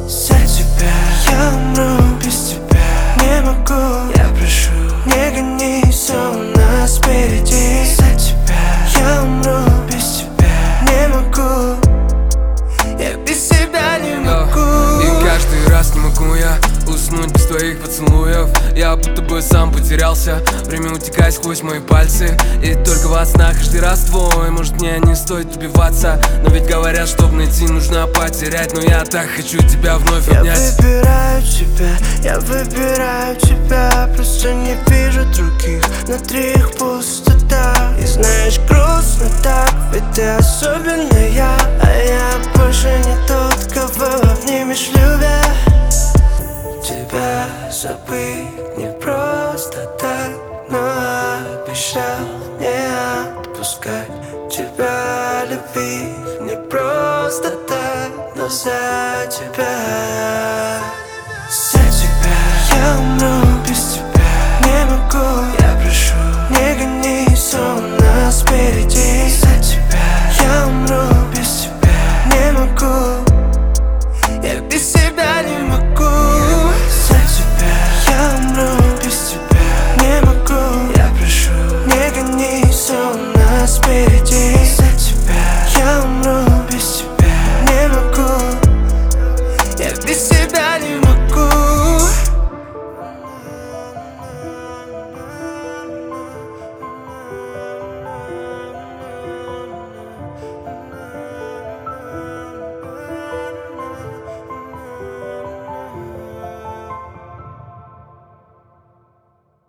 За тебя я умру, без тебя не могу. Я прошу, не гони, все у нас впереди. За тебя я умру, без тебя не могу. Я без тебя не могу. И каждый раз не могу я уснуть без твоих поцелуев. Я будто бы сам потерялся, время утекает сквозь мои пальцы. И только во снах каждый раз твой. Может, мне не стоит убиваться, но ведь говорят, чтоб найти, нужно потерять. Но я так хочу тебя вновь обнять. Я выбираю тебя, просто не вижу других. Внутри их пустота. И знаешь, грустно так, ведь ты особенная, а я больше не тот, кого обнимешь, любя. Тебя забыть не просто так, но обещал не отпускать. Тебя любить не просто так, но за тебя. За тебя я умру, без тебя не могу. Я прошу, не гони, все у нас впереди.